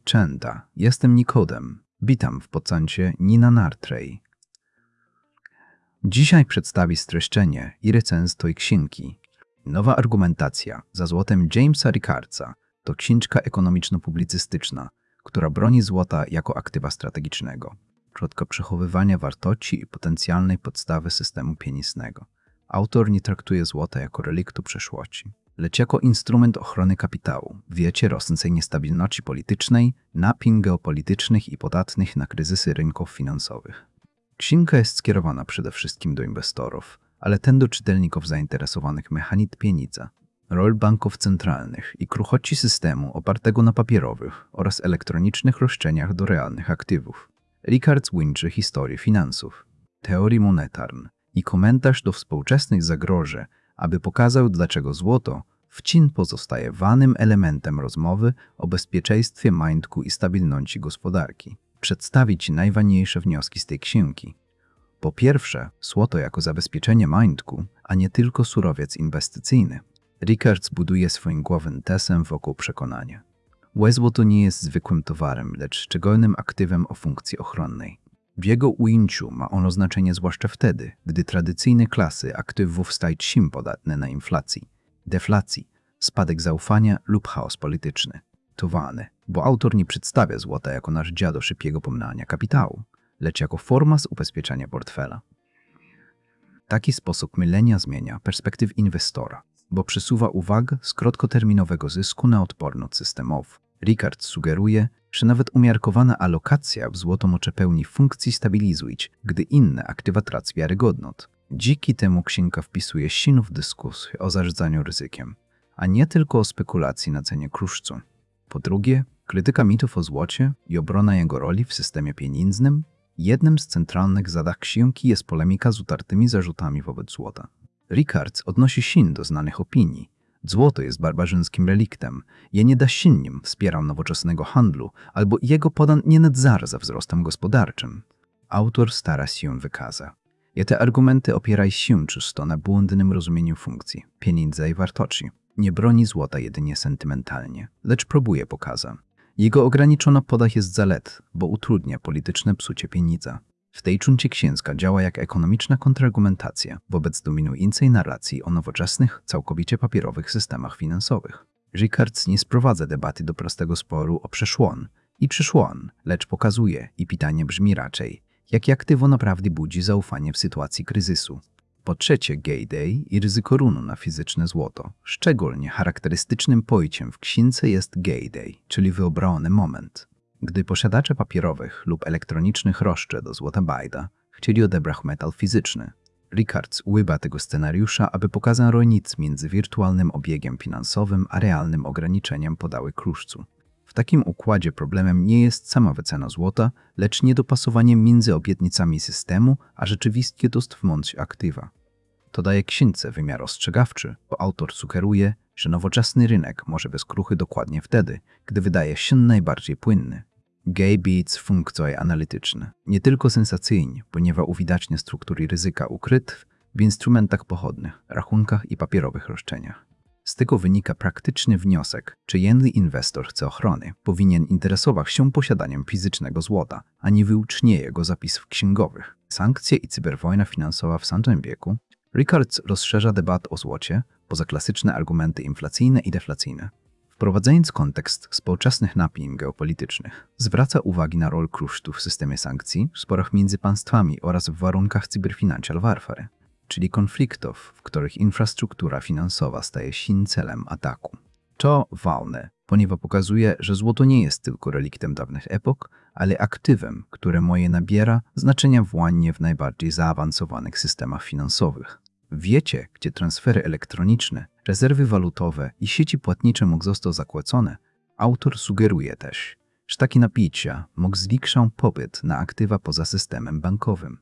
Częta, jestem Nikodem. Witam w podcaście Nina Nartrej. Dzisiaj przedstawi streszczenie i recenzję tej księgi. Nowa argumentacja za złotem Jamesa Ricardsa to książka ekonomiczno-publicystyczna, która broni złota jako aktywa strategicznego, środka przechowywania wartości i potencjalnej podstawy systemu pieniężnego. Autor nie traktuje złota jako reliktu przeszłości, lecz jako instrument ochrony kapitału w wiecie rosnącej niestabilności politycznej, napięć geopolitycznych i podatnych na kryzysy rynków finansowych. Księga jest skierowana przede wszystkim do inwestorów, ale też do czytelników zainteresowanych mechanizmem pieniądza, rol banków centralnych i kruchości systemu opartego na papierowych oraz elektronicznych roszczeniach do realnych aktywów. Ricards łączy historię finansów, teorii monetarnej i komentarz do współczesnych zagrożeń, aby pokazał, dlaczego złoto wciąż pozostaje ważnym elementem rozmowy o bezpieczeństwie majątku i stabilności gospodarki. Przedstawić najważniejsze wnioski z tej księgi. Po pierwsze, złoto jako zabezpieczenie majątku, a nie tylko surowiec inwestycyjny. Ricards buduje swoim głowę tezę wokół przekonania. Złoto nie jest zwykłym towarem, lecz szczególnym aktywem o funkcji ochronnej. W jego ujęciu ma ono znaczenie zwłaszcza wtedy, gdy tradycyjne klasy aktywów stają się podatne na inflację, deflację, spadek zaufania lub chaos polityczny. To ważne, bo autor nie przedstawia złota jako narzędzia do szybkiego pomnażania kapitału, lecz jako forma ubezpieczenia portfela. Taki sposób myślenia zmienia perspektyw inwestora, bo przesuwa uwagę z krótkoterminowego zysku na odporność systemową. Ricards sugeruje, że nawet umiarkowana alokacja w złoto może pełni funkcji stabilizującej, gdy inne aktywa tracą wiarygodność. Dzięki temu księga wpisuje się w dyskusję o zarządzaniu ryzykiem, a nie tylko o spekulacji na cenie kruszcu. Po drugie, krytyka mitów o złocie i obrona jego roli w systemie pieniężnym. Jednym z centralnych zadań księgi jest polemika z utartymi zarzutami wobec złota. Ricards odnosi się do znanych opinii. Złoto jest barbarzyńskim reliktem, je nie da się nim wspierał nowoczesnego handlu, albo jego podan nie nadżar za wzrostem gospodarczym. Autor stara się wykazać, że te argumenty opierają się czysto na błędnym rozumieniu funkcji, pieniędzy i wartości. Nie broni złota jedynie sentymentalnie, lecz próbuje pokazać. Jego ograniczona podaż jest zalet, bo utrudnia polityczne psucie pieniądza. W tej części księga działa jak ekonomiczna kontrargumentacja wobec dominującej narracji o nowoczesnych, całkowicie papierowych systemach finansowych. Ricards nie sprowadza debaty do prostego sporu o przeszłon i przyszłon, lecz pokazuje, i pytanie brzmi raczej, jakie aktywo naprawdę budzi zaufanie w sytuacji kryzysu. Po trzecie, G-Day i ryzyko runu na fizyczne złoto. Szczególnie charakterystycznym pojęciem w księdze jest G-Day, czyli wyobrażony moment, gdy posiadacze papierowych lub elektronicznych roszczeń do złota bajda chcieli odebrać metal fizyczny. Ricards ułyba tego scenariusza, aby pokazać różnicę między wirtualnym obiegiem finansowym a realnym ograniczeniem podaży kruszcu. W takim układzie problemem nie jest sama wycena złota, lecz niedopasowanie między obietnicami systemu a rzeczywistym dostępem aktywa. To daje księdze wymiar ostrzegawczy, bo autor sugeruje, że nowoczesny rynek może bez kruchy dokładnie wtedy, gdy wydaje się najbardziej płynny. Gay Beats funkcje analityczne, nie tylko sensacyjnie, ponieważ uwidacznia struktury ryzyka ukryte w instrumentach pochodnych, rachunkach i papierowych roszczeniach. Z tego wynika praktyczny wniosek, czy jeśli inwestor chce ochrony, powinien interesować się posiadaniem fizycznego złota, a nie wyłącznie jego zapisów księgowych. Sankcje i cyberwojna finansowa w samym wieku. Ricards rozszerza debatę o złocie poza klasyczne argumenty inflacyjne i deflacyjne. Wprowadzając kontekst współczesnych napięć geopolitycznych, zwraca uwagę na rolę kruszcu w systemie sankcji, w sporach między państwami oraz w warunkach cyberfinancial warfare, czyli konfliktów, w których infrastruktura finansowa staje się celem ataku. To ważne, ponieważ pokazuje, że złoto nie jest tylko reliktem dawnych epok, ale aktywem, które może nabiera znaczenia właśnie w najbardziej zaawansowanych systemach finansowych. W wiecie, gdzie transfery elektroniczne, rezerwy walutowe i sieci płatnicze mogą zostać zakłócone, autor sugeruje też, że takie napięcia mogą zwiększać popyt na aktywa poza systemem bankowym.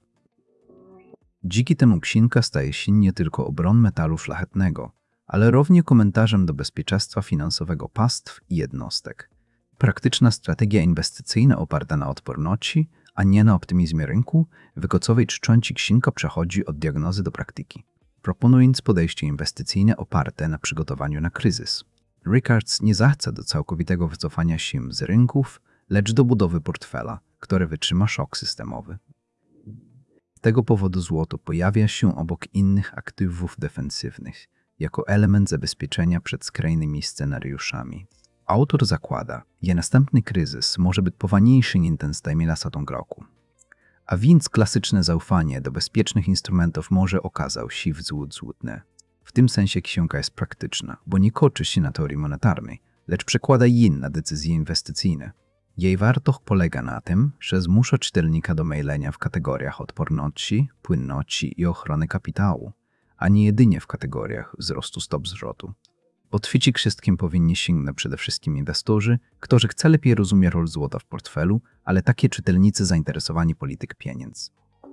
Dzięki temu księga staje się nie tylko obroną metalu szlachetnego, ale również komentarzem do bezpieczeństwa finansowego państw i jednostek. Praktyczna strategia inwestycyjna oparta na odporności, a nie na optymizmie rynku, w końcowej części księga przechodzi od diagnozy do praktyki, proponując podejście inwestycyjne oparte na przygotowaniu na kryzys. Ricards nie zachęca do całkowitego wycofania się z rynków, lecz do budowy portfela, który wytrzyma szok systemowy. Z tego powodu złoto pojawia się obok innych aktywów defensywnych, jako element zabezpieczenia przed skrajnymi scenariuszami. Autor zakłada, że następny kryzys może być poważniejszy niż ten z 2000 roku. A więc klasyczne zaufanie do bezpiecznych instrumentów może okazał się złudne. W tym sensie książka jest praktyczna, bo nie kończy się na teorii monetarnej, lecz przekłada ją na decyzje inwestycyjne. Jej wartość polega na tym, że zmusza czytelnika do myślenia w kategoriach odporności, płynności i ochrony kapitału, a nie jedynie w kategoriach wzrostu stop zwrotu. Potwierdzić wszystkim powinni sięgnąć przede wszystkim inwestorzy, którzy chcą lepiej rozumieć rolę złota w portfelu, ale takie czytelnicy zainteresowani polityką pieniędzy.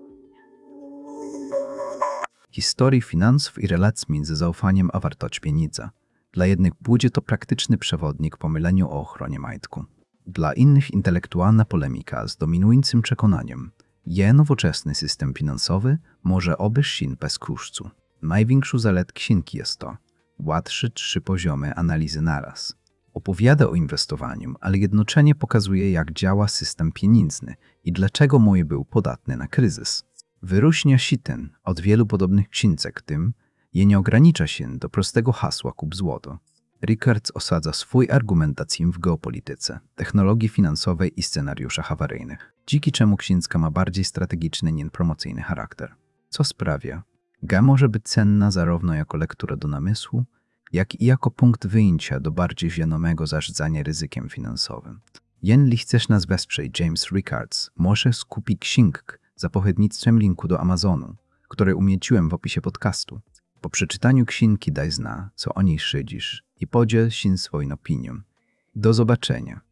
Historii finansów i relacji między zaufaniem a wartością pieniądza. Dla jednych będzie to praktyczny przewodnik po myśleniu o ochronie majątku. Dla innych intelektualna polemika z dominującym przekonaniem, że nowoczesny system finansowy może obejść się bez kosztu. Największą zaletą księgi jest to, łatrzy 3 poziomy analizy naraz. Opowiada o inwestowaniu, ale jednocześnie pokazuje, jak działa system pieniężny i dlaczego mój był podatny na kryzys. Wyróżnia się ten od wielu podobnych książek tym, że nie ogranicza się do prostego hasła kup złoto. Rickards osadza swój argumentację w geopolityce, technologii finansowej i scenariuszach awaryjnych, dzięki czemu księżka ma bardziej strategiczny niż promocyjny charakter. Co sprawia, że może być cenna zarówno jako lektura do namysłu, jak i jako punkt wyjścia do bardziej wiadomego zarządzania ryzykiem finansowym. Jeśli chcesz nas wesprzeć, James Rickards może skupić książkę za pośrednictwem linku do Amazonu, który umieściłem w opisie podcastu. Po przeczytaniu księgi daj zna, co o niej szydzisz i podziel się swoją opinią. Do zobaczenia.